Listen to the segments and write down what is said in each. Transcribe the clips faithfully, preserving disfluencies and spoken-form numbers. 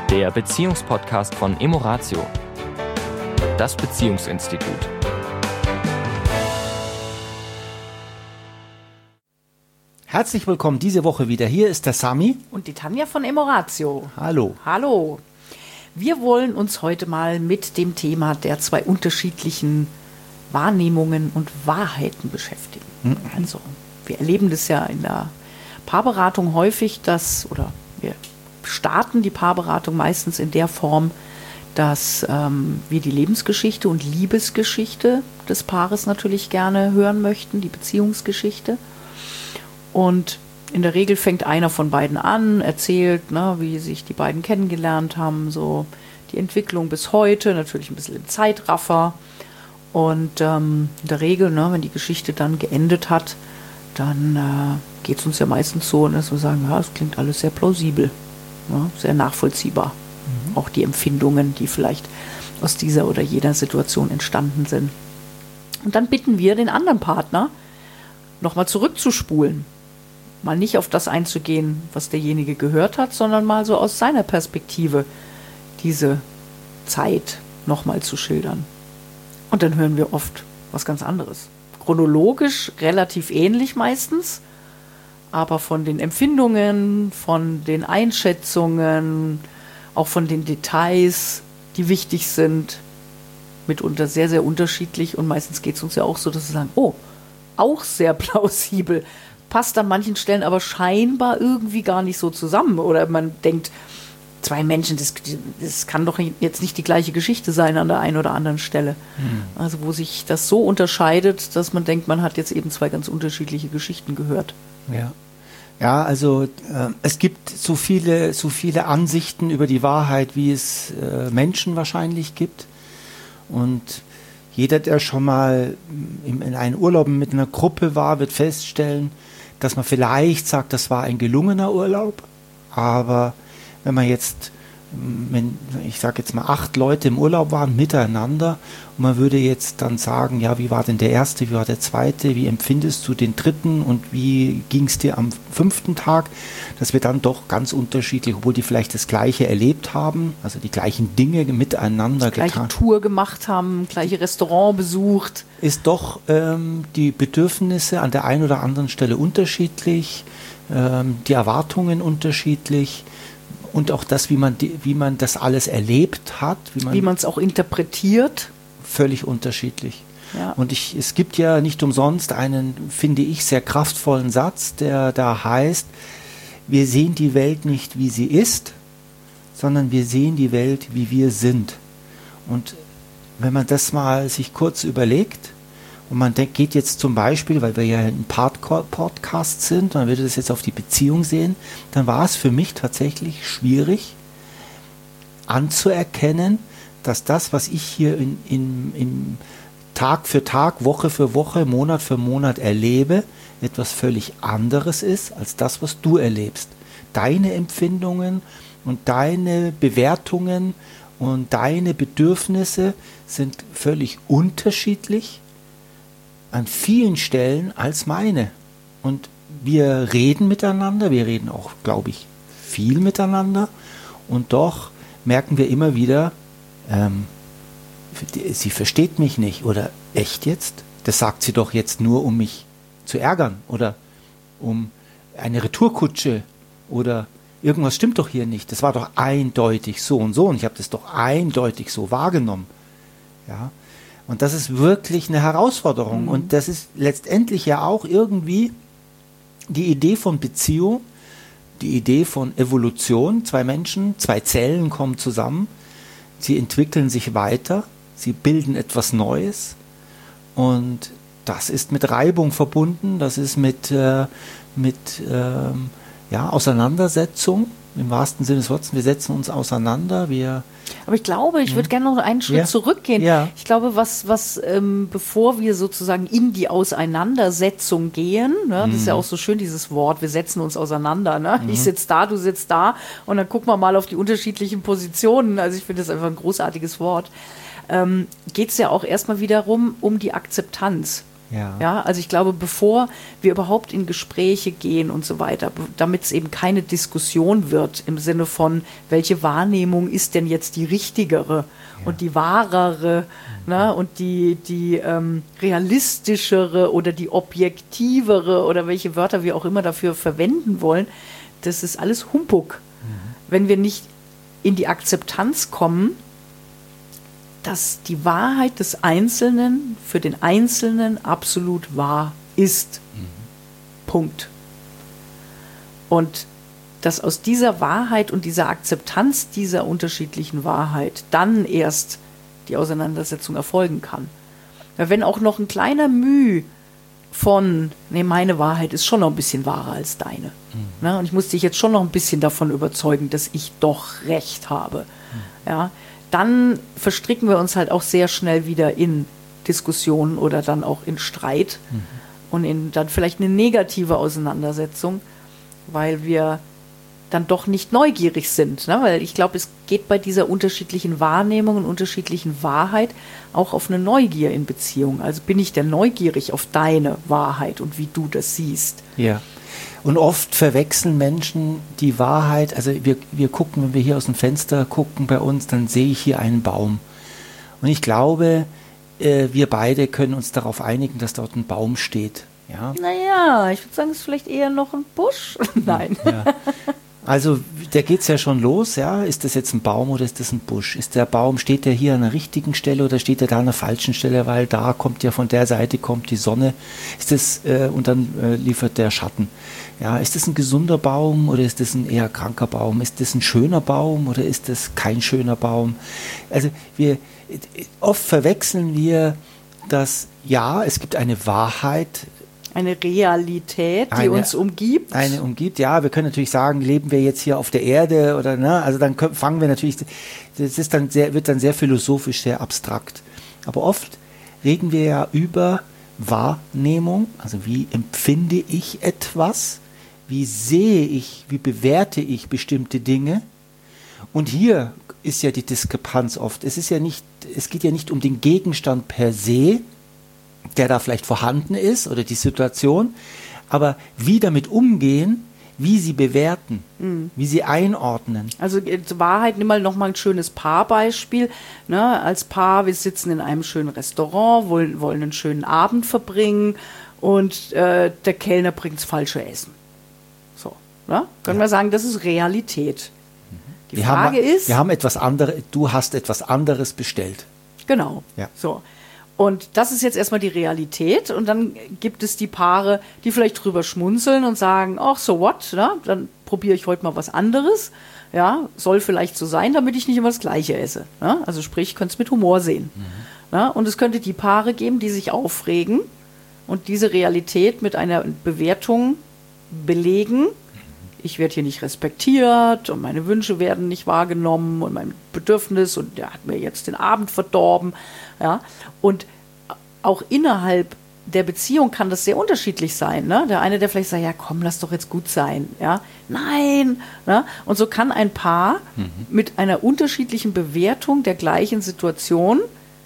der Beziehungspodcast von Emoratio, das Beziehungsinstitut. Herzlich willkommen diese Woche wieder. Hier ist der Sami. Und die Tanja von Emoratio. Hallo. Hallo. Wir wollen uns heute mal mit dem Thema der zwei unterschiedlichen Wahrnehmungen und Wahrheiten beschäftigen. Mhm. Also, wir erleben das ja in der Paarberatung häufig, dass, oder wir starten die Paarberatung meistens in der Form, dass ähm, wir die Lebensgeschichte und Liebesgeschichte des Paares natürlich gerne hören möchten, die Beziehungsgeschichte. Und in der Regel fängt einer von beiden an, erzählt, ne, wie sich die beiden kennengelernt haben, so die Entwicklung bis heute, natürlich ein bisschen im Zeitraffer. Und ähm, in der Regel, ne, wenn die Geschichte dann geendet hat, dann äh, geht es uns ja meistens so, dass wir sagen, ja, es klingt alles sehr plausibel, ne, sehr nachvollziehbar. Mhm. Auch die Empfindungen, die vielleicht aus dieser oder jener Situation entstanden sind. Und dann bitten wir den anderen Partner, nochmal zurückzuspulen. Mal nicht auf das einzugehen, was derjenige gehört hat, sondern mal so aus seiner Perspektive diese Zeit nochmal zu schildern. Und dann hören wir oft was ganz anderes. Chronologisch relativ ähnlich meistens, aber von den Empfindungen, von den Einschätzungen, auch von den Details, die wichtig sind, mitunter sehr, sehr unterschiedlich. Und meistens geht es uns ja auch so, dass wir sagen, oh, auch sehr plausibel. Passt an manchen Stellen aber scheinbar irgendwie gar nicht so zusammen. Oder man denkt, zwei Menschen, das, das kann doch jetzt nicht die gleiche Geschichte sein an der einen oder anderen Stelle. Hm. Also wo sich das so unterscheidet, dass man denkt, man hat jetzt eben zwei ganz unterschiedliche Geschichten gehört. Ja, ja, also äh, es gibt so viele, so viele Ansichten über die Wahrheit, wie es äh, Menschen wahrscheinlich gibt. Und jeder, der schon mal in, in einem Urlaub mit einer Gruppe war, wird feststellen, dass man vielleicht sagt, das war ein gelungener Urlaub, aber wenn man jetzt, wenn, ich sage jetzt mal, acht Leute im Urlaub waren miteinander und man würde jetzt dann sagen, ja, wie war denn der erste, wie war der zweite, wie empfindest du den dritten und wie ging es dir am fünften Tag, dass wir dann doch ganz unterschiedlich, obwohl die vielleicht das Gleiche erlebt haben, also die gleichen Dinge miteinander getan. Gleiche Tour gemacht haben, gleiche Restaurant besucht. Ist doch ähm, die Bedürfnisse an der einen oder anderen Stelle unterschiedlich, ähm, die Erwartungen unterschiedlich. Und auch das, wie man, die, wie man das alles erlebt hat. Wie man es auch interpretiert. Völlig unterschiedlich. Ja. Und ich, es gibt ja nicht umsonst einen, finde ich, sehr kraftvollen Satz, der da heißt, wir sehen die Welt nicht, wie sie ist, sondern wir sehen die Welt, wie wir sind. Und wenn man das mal sich kurz überlegt, und man denkt, geht jetzt zum Beispiel, weil wir ja ein Part-Podcast sind, man würde das jetzt auf die Beziehung sehen, dann war es für mich tatsächlich schwierig anzuerkennen, dass das, was ich hier in, in, in Tag für Tag, Woche für Woche, Monat für Monat erlebe, etwas völlig anderes ist, als das, was du erlebst. Deine Empfindungen und deine Bewertungen und deine Bedürfnisse sind völlig unterschiedlich an vielen Stellen als meine. Und wir reden miteinander, wir reden auch, glaube ich, viel miteinander und doch merken wir immer wieder, ähm, sie versteht mich nicht oder echt jetzt? Das sagt sie doch jetzt nur, um mich zu ärgern oder um eine Retourkutsche oder irgendwas stimmt doch hier nicht. Das war doch eindeutig so und so und ich habe das doch eindeutig so wahrgenommen. Ja. Und das ist wirklich eine Herausforderung. Mhm. Und das ist letztendlich ja auch irgendwie die Idee von Beziehung, die Idee von Evolution. Zwei Menschen, zwei Zellen kommen zusammen, sie entwickeln sich weiter, sie bilden etwas Neues. Und das ist mit Reibung verbunden, das ist mit, äh, mit ähm, ja, Auseinandersetzung. Im wahrsten Sinne des Wortes, wir setzen uns auseinander, wir... Aber ich glaube, ich würde gerne noch einen Schritt ja. zurückgehen. Ja. Ich glaube, was, was ähm, bevor wir sozusagen in die Auseinandersetzung gehen, ne, mhm. das ist ja auch so schön, dieses Wort, wir setzen uns auseinander. Ne? Mhm. Ich sitze da, du sitzt da und dann gucken wir mal auf die unterschiedlichen Positionen. Also ich finde das einfach ein großartiges Wort. Ähm, geht es ja auch erstmal wiederum um die Akzeptanz. Ja. Ja, also ich glaube, bevor wir überhaupt in Gespräche gehen und so weiter, damit es eben keine Diskussion wird im Sinne von, welche Wahrnehmung ist denn jetzt die richtigere ja. und die wahrere mhm. ne, und die, die ähm, realistischere oder die objektivere oder welche Wörter wir auch immer dafür verwenden wollen, das ist alles Humbug. Mhm. Wenn wir nicht in die Akzeptanz kommen, dass die Wahrheit des Einzelnen für den Einzelnen absolut wahr ist. Mhm. Punkt. Und dass aus dieser Wahrheit und dieser Akzeptanz dieser unterschiedlichen Wahrheit dann erst die Auseinandersetzung erfolgen kann. Ja, wenn auch noch ein kleiner Mühe von, nee, meine Wahrheit ist schon noch ein bisschen wahrer als deine. Mhm. Na, und ich muss dich jetzt schon noch ein bisschen davon überzeugen, dass ich doch Recht habe. Mhm. Ja, dann verstricken wir uns halt auch sehr schnell wieder in Diskussionen oder dann auch in Streit mhm. und in dann vielleicht eine negative Auseinandersetzung, weil wir dann doch nicht neugierig sind. Ne? Weil ich glaube, es geht bei dieser unterschiedlichen Wahrnehmung und unterschiedlichen Wahrheit auch auf eine Neugier in Beziehung. Also bin ich denn neugierig auf deine Wahrheit und wie du das siehst? Ja. Und oft verwechseln Menschen die Wahrheit, also wir, wir gucken, wenn wir hier aus dem Fenster gucken bei uns, dann sehe ich hier einen Baum. Und ich glaube, äh, wir beide können uns darauf einigen, dass dort ein Baum steht. Ja? Naja, ich würde sagen, es ist vielleicht eher noch ein Busch. Nein. Ja. Also da geht es ja schon los, ja. Ist das jetzt ein Baum oder ist das ein Busch? Ist der Baum, steht der hier an der richtigen Stelle oder steht er da an der falschen Stelle, weil da kommt ja von der Seite kommt die Sonne. Ist das, äh, und dann äh, liefert der Schatten. Ja, ist das ein gesunder Baum oder ist das ein eher kranker Baum? Ist das ein schöner Baum oder ist das kein schöner Baum? Also wir oft verwechseln wir das, ja, es gibt eine Wahrheit. Eine Realität, die eine, uns umgibt. Eine umgibt, ja. Wir können natürlich sagen, leben wir jetzt hier auf der Erde oder, ne, also dann können, fangen wir natürlich, das ist dann sehr, wird dann sehr philosophisch, sehr abstrakt. Aber oft reden wir ja über Wahrnehmung, also wie empfinde ich etwas, wie sehe ich, wie bewerte ich bestimmte Dinge. Und hier ist ja die Diskrepanz oft. Es ist ja nicht, es geht ja nicht um den Gegenstand per se, der da vielleicht vorhanden ist oder die Situation, aber wie damit umgehen, wie sie bewerten, mhm. wie sie einordnen. Also zur Wahrheit, nimm mal nochmal ein schönes Paarbeispiel. Ne? Als Paar, wir sitzen in einem schönen Restaurant, wollen, wollen einen schönen Abend verbringen und äh, der Kellner bringt das falsche Essen. So, ne? Können ja. wir sagen, das ist Realität. Mhm. Die wir Frage haben, ist... Wir haben etwas anderes, du hast etwas anderes bestellt. Genau, ja. so. Und das ist jetzt erstmal die Realität und dann gibt es die Paare, die vielleicht drüber schmunzeln und sagen, ach, so what, ne? Dann probiere ich heute mal was anderes, ja, soll vielleicht so sein, damit ich nicht immer das Gleiche esse. Ne? Also sprich, ich könnte es mit Humor sehen. Mhm. Ne? Und es könnte die Paare geben, die sich aufregen und diese Realität mit einer Bewertung belegen. Ich werde hier nicht respektiert und meine Wünsche werden nicht wahrgenommen und mein Bedürfnis und der hat mir jetzt den Abend verdorben. Ja? Und auch innerhalb der Beziehung kann das sehr unterschiedlich sein. Ne? Der eine, der vielleicht sagt, ja komm, lass doch jetzt gut sein. Ja? Nein. Ne? Und so kann ein Paar mhm. mit einer unterschiedlichen Bewertung der gleichen Situation,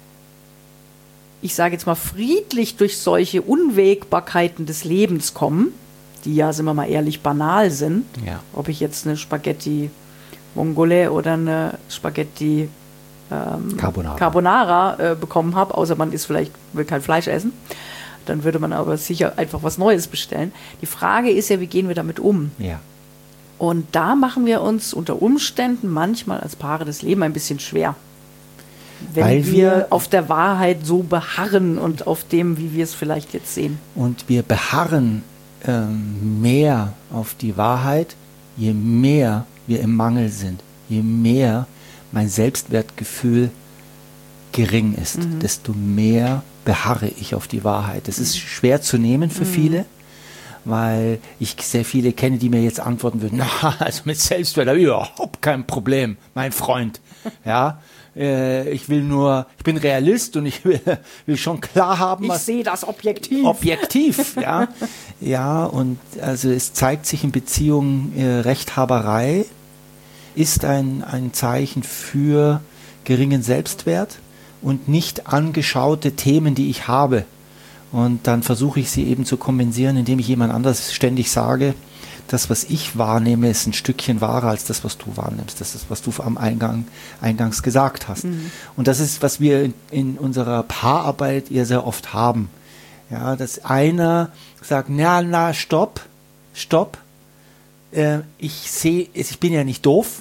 ich sage jetzt mal friedlich durch solche Unwägbarkeiten des Lebens kommen, die ja, sind wir mal ehrlich, banal sind. Ja. Ob ich jetzt eine Spaghetti Vongole oder eine Spaghetti ähm, Carbonara, Carbonara äh, bekommen habe, außer man ist vielleicht, will kein Fleisch essen, dann würde man aber sicher einfach was Neues bestellen. Die Frage ist ja, wie gehen wir damit um? Ja. Und da machen wir uns unter Umständen manchmal als Paare das Leben ein bisschen schwer. Wenn Weil wir, wir auf der Wahrheit so beharren und auf dem, wie wir es vielleicht jetzt sehen. Und wir beharren ähm, mehr auf die Wahrheit, je mehr wir im Mangel sind, je mehr mein Selbstwertgefühl gering ist, mhm. desto mehr beharre ich auf die Wahrheit. Das ist schwer zu nehmen für mhm. viele, weil ich sehr viele kenne, die mir jetzt antworten würden, na, also mit Selbstwert habe ich überhaupt kein Problem, mein Freund. Ja, äh, ich will nur, ich bin Realist und ich will, will schon klar haben, ich was... Ich sehe das objektiv. Objektiv, ja. Ja, und also es zeigt sich in Beziehungen, äh, Rechthaberei ist ein, ein Zeichen für geringen Selbstwert und nicht angeschaute Themen, die ich habe. Und dann versuche ich sie eben zu kompensieren, indem ich jemand anders ständig sage, das, was ich wahrnehme, ist ein Stückchen wahrer als das, was du wahrnimmst. Das ist, was du am Eingang, eingangs gesagt hast. Mhm. Und das ist, was wir in, in unserer Paararbeit eher sehr oft haben. Ja, dass einer sagt, na, na, stopp, stopp. Äh, ich sehe, ich bin ja nicht doof.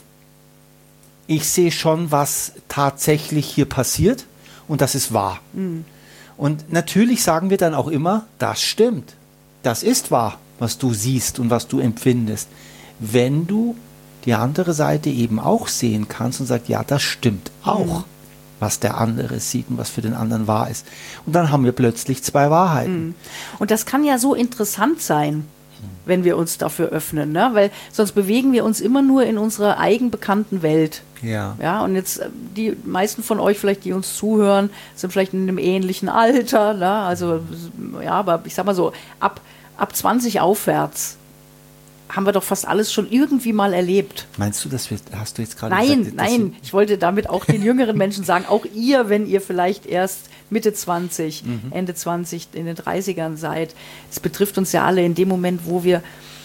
Ich sehe schon, was tatsächlich hier passiert. Und das ist wahr. Mhm. Und natürlich sagen wir dann auch immer, das stimmt. Das ist wahr, was du siehst und was du empfindest. Wenn du die andere Seite eben auch sehen kannst und sagst, ja, das stimmt auch, mhm. was der andere sieht und was für den anderen wahr ist. Und dann haben wir plötzlich zwei Wahrheiten. Mhm. Und das kann ja so interessant sein, wenn wir uns dafür öffnen, ne? Weil sonst bewegen wir uns immer nur in unserer eigenbekannten Welt. Ja. Ja, und jetzt die meisten von euch vielleicht, die uns zuhören, sind vielleicht in einem ähnlichen Alter, ne? Also ja, aber ich sag mal so, ab, ab zwanzig aufwärts haben wir doch fast alles schon irgendwie mal erlebt. Meinst du, das hast du jetzt gerade Nein, gesagt? nein, ich wollte damit auch den jüngeren Menschen sagen, auch ihr, wenn ihr vielleicht erst Mitte zwanzig, mhm. Ende zwanzig, in den dreißigern seid, es betrifft uns ja alle in dem Moment, wo wir,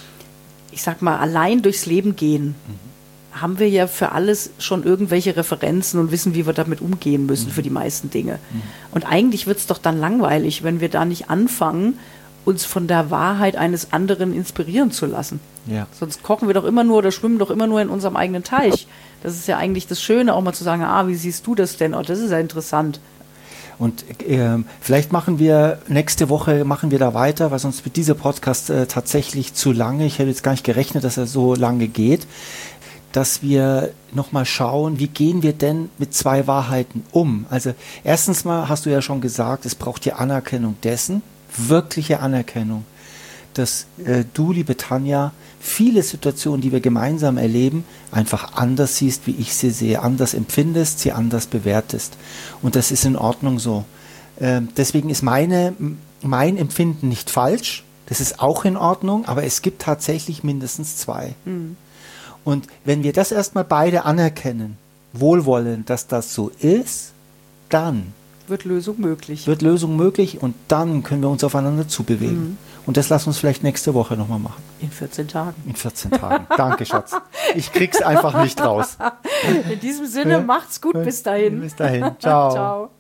ich sag mal, allein durchs Leben gehen, mhm. haben wir ja für alles schon irgendwelche Referenzen und wissen, wie wir damit umgehen müssen, mhm. für die meisten Dinge. Mhm. Und eigentlich wird es doch dann langweilig, wenn wir da nicht anfangen, uns von der Wahrheit eines anderen inspirieren zu lassen. Ja. Sonst kochen wir doch immer nur oder schwimmen doch immer nur in unserem eigenen Teich. Das ist ja eigentlich das Schöne, auch mal zu sagen, ah, wie siehst du das denn? Oh, das ist ja interessant. Und äh, vielleicht machen wir nächste Woche, machen wir da weiter, weil sonst wird dieser Podcast äh, tatsächlich zu lange. Ich hätte jetzt gar nicht gerechnet, dass er so lange geht. Dass wir nochmal schauen, wie gehen wir denn mit zwei Wahrheiten um? Also erstens mal hast du ja schon gesagt, es braucht die Anerkennung dessen, wirkliche Anerkennung, dass äh, du, liebe Tanja, viele Situationen, die wir gemeinsam erleben, einfach anders siehst, wie ich sie sehe, anders empfindest, sie anders bewertest. Und das ist in Ordnung so. Äh, deswegen ist meine, mein Empfinden nicht falsch, das ist auch in Ordnung, aber es gibt tatsächlich mindestens zwei. Mhm. Und wenn wir das erstmal beide anerkennen, wohlwollend, dass das so ist, dann wird Lösung möglich. Wird Lösung möglich und dann können wir uns aufeinander zubewegen. Mhm. Und das lass uns vielleicht nächste Woche nochmal machen. In vierzehn Tagen. In vierzehn Tagen. Danke, Schatz. Ich krieg's einfach nicht raus. In diesem Sinne, macht's gut. Bis dahin. Bis dahin. Ciao. Ciao.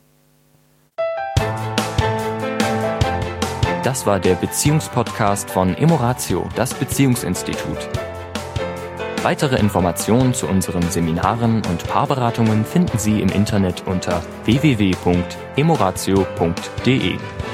Das war der Beziehungspodcast von Emoratio, das Beziehungsinstitut. Weitere Informationen zu unseren Seminaren und Paarberatungen finden Sie im Internet unter w w w punkt emoratio punkt d e.